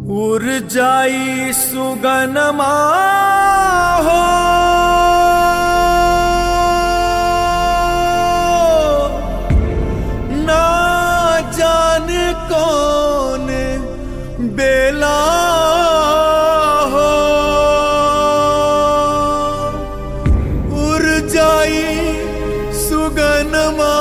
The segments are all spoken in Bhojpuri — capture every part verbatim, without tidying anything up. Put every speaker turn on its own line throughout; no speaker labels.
उर जाई सुगनमा हो ना जाने कौन बेला हो। उर जाई सुगनमा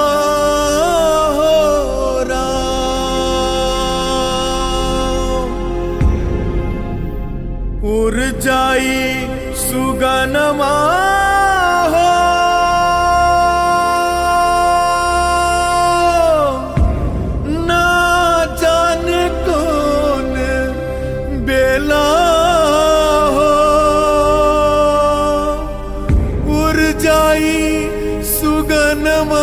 उर जाई सुगनमा हो ना जाने कौन बेला हो। उर जाई सुगनमा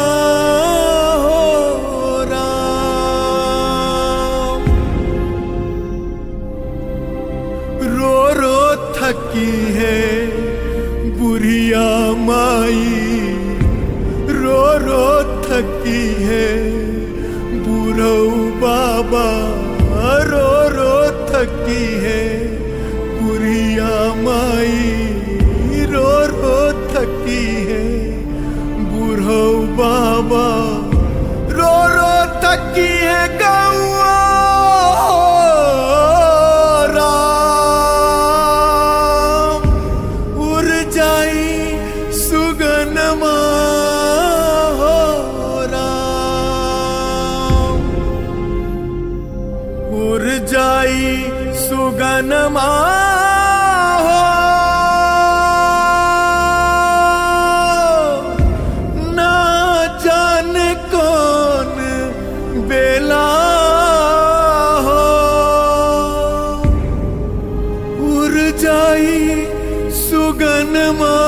रो रो थकी है बुढ़िया माई, रो रो थकी है बूढ़ऊ बाबा, रो रो थकी है बुढ़िया माई, रो रो थकी है बूढ़ऊ बाबा, रो रो थकी है गौआ सुगनमा हो राम। उर जाई सुगनमा हो ना जाने कौन बेला हो। उर जाई सुगनमा